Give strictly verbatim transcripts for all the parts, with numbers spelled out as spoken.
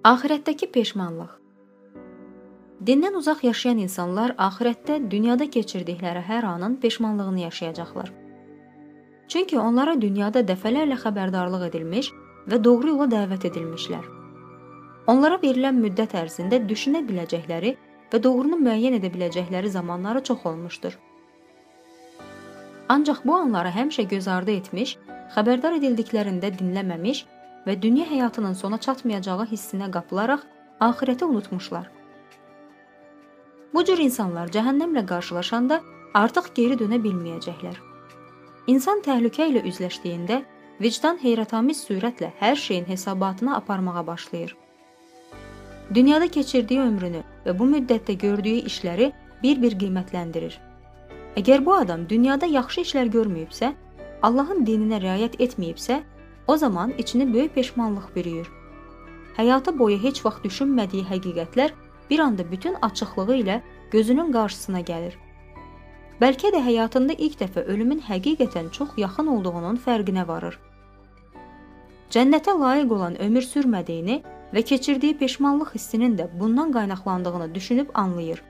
Axirətdəki peşmanlıq. Dindən uzaq yaşayan insanlar axirətdə dünyada keçirdikləri hər anın peşmanlığını yaşayacaqlar. Çünki onlara dünyada dəfələrlə xəbərdarlıq edilmiş və doğru yola dəvət edilmişlər. Onlara verilən müddət ərzində düşünə biləcəkləri və doğrunu müəyyən edə biləcəkləri zamanları çox olmuşdur. Ancaq bu anları həmişə göz ardı etmiş, xəbərdar edildiklərində dinləməmiş və dünya həyatının sona çatmayacağı hissinə qapılaraq axirəti unutmuşlar. Bu cür insanlar cəhənnəmlə qarşılaşanda artıq geri dönə bilməyəcəklər. İnsan təhlükə ilə üzləşdiyində vicdan heyrətamiz sürətlə hər şeyin hesabatını aparmağa başlayır. Dünyada keçirdiyi ömrünü və bu müddətdə gördüyü işləri bir-bir qiymətləndirir. Əgər bu adam dünyada yaxşı işlər görməyibsə, Allahın dininə riayət etməyibsə, o zaman içini böyük peşmanlıq bürüyür. Həyatı boyu heç vaxt düşünmədiyi həqiqətlər bir anda bütün açıqlığı ilə gözünün qarşısına gəlir. Bəlkə də həyatında ilk dəfə ölümün həqiqətən çox yaxın olduğunun fərqinə varır. Cənnətə layiq olan ömür sürmədiyini və keçirdiyi peşmanlıq hissinin də bundan qaynaqlandığını düşünüb anlayır.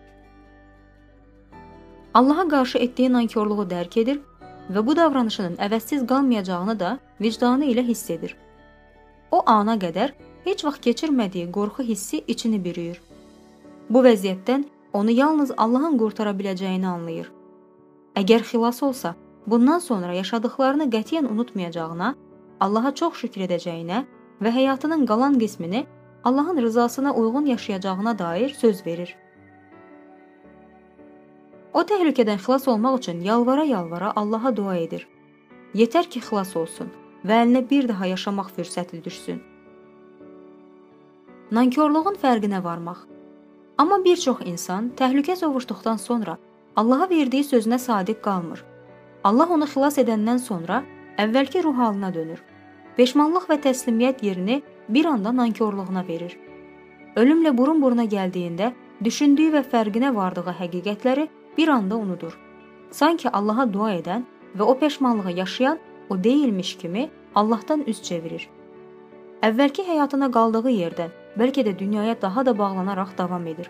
Allaha qarşı etdiyi nankorluğu dərk edir və bu davranışının əvəzsiz qalmayacağını da vicdanı ilə hiss edir. O ana qədər heç vaxt keçirmədiyi qorxu hissi içini bürüyür. Bu vəziyyətdən onu yalnız Allahın qurtara biləcəyini anlayır. Əgər xilas olsa, bundan sonra yaşadıklarını qətiyyən unutmayacağına, Allaha çox şükür edəcəyinə və həyatının qalan qismini Allahın rızasına uyğun yaşayacağına dair söz verir. O təhlükədən xilas olmaq üçün yalvara-yalvara Allaha dua edir. Yetər ki, xilas olsun və əlinə bir daha yaşamaq fürsəti düşsün. Nankorluğun fərqinə varmaq. Amma bir çox insan təhlükə sovuşduqdan sonra Allaha verdiyi sözünə sadiq qalmır. Allah onu xilas edəndən sonra əvvəlki ruh halına dönür. Peşmanlıq və təslimiyyət yerini bir anda nankorluğuna verir. Ölümlə burun-buruna gəldiyində düşündüyü və fərqinə vardığı həqiqətləri bir anda unudur. Sanki Allaha dua edən və o peşmanlığı yaşayan o deyilmiş kimi Allahdan üz çevirir. Əvvəlki həyatına qaldığı yerdən bəlkə də dünyaya daha da bağlanaraq davam edir.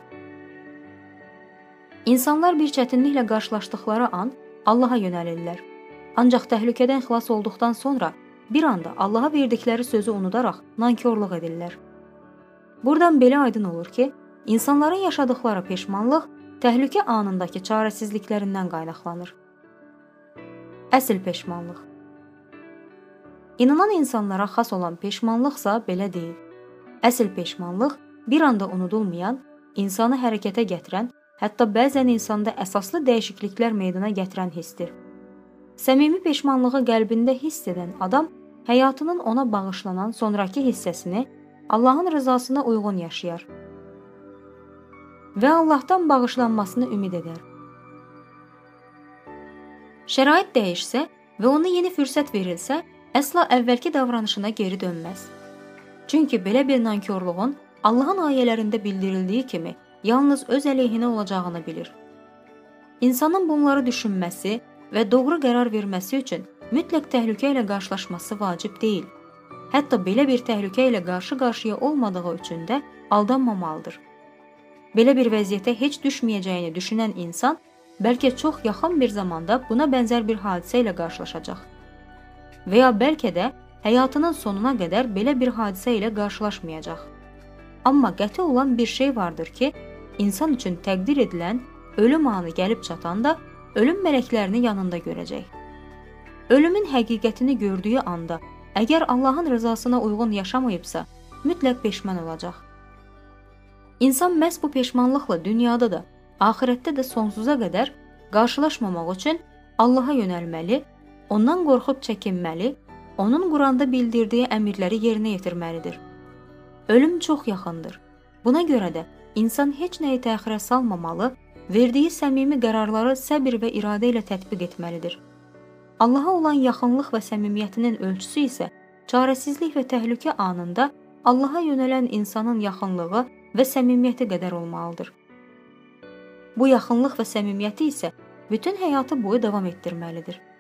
İnsanlar bir çətinliklə qarşılaşdıqları an Allaha yönəlirlər. Ancaq təhlükədən xilas olduqdan sonra bir anda Allaha verdikləri sözü unudaraq nankorluq edirlər. Buradan belə aydın olur ki, insanların yaşadıkları peşmanlıq təhlükə anındakı çarəsizliklərindən qaynaqlanır. Əsl peşmanlıq. İnanan insanlara xas olan peşmanlıqsa belə deyil. Əsl peşmanlıq bir anda unudulmayan, insanı hərəkətə gətirən, hətta bəzən insanda əsaslı dəyişikliklər meydana gətirən hissdir. Səmimi peşmanlığı qəlbində hiss edən adam həyatının ona bağışlanan sonrakı hissəsini Allahın rızasına uyğun yaşayar və Allahdan bağışlanmasını ümid edər. Şərait dəyişsə və ona yeni fürsət verilsə, əsla əvvəlki davranışına geri dönməz. Çünki belə bir nankorluğun Allahın ayələrində bildirildiyi kimi yalnız öz əleyhinə olacağını bilir. İnsanın bunları düşünməsi və doğru qərar verməsi üçün mütləq təhlükə ilə qarşılaşması vacib deyil. Hətta belə bir təhlükə ilə qarşı-qarşıya olmadığı üçün də aldanmamalıdır. Belə bir vəziyyətə heç düşməyəcəyini düşünən insan bəlkə çox yaxın bir zamanda buna bənzər bir hadisə ilə qarşılaşacaq. Və ya bəlkə də həyatının sonuna qədər belə bir hadisə ilə qarşılaşmayacaq. Amma qəti olan bir şey vardır ki, insan üçün təqdir edilən ölüm anı gəlib çatanda ölüm mələklərini yanında görəcək. Ölümün həqiqətini gördüyü anda, əgər Allahın rızasına uyğun yaşamayıbsa, mütləq peşman olacaq. İnsan məhz bu peşmanlıqla dünyada da, axirətdə də sonsuza qədər qarşılaşmamaq üçün Allaha yönəlməli, ondan qorxub çəkinməli, onun Quranda bildirdiyi əmrləri yerinə yetirməlidir. Ölüm çox yaxındır. Buna görə də insan heç nəyi təxirə salmamalı, verdiyi səmimi qərarları səbir və iradə ilə tətbiq etməlidir. Allaha olan yaxınlıq və səmimiyyətinin ölçüsü isə çarəsizlik və təhlükə anında Allaha yönələn insanın yaxınlığı və səmimiyyəti qədər olmalıdır. Bu yaxınlıq və səmimiyyəti isə bütün həyatı boyu davam etdirməlidir.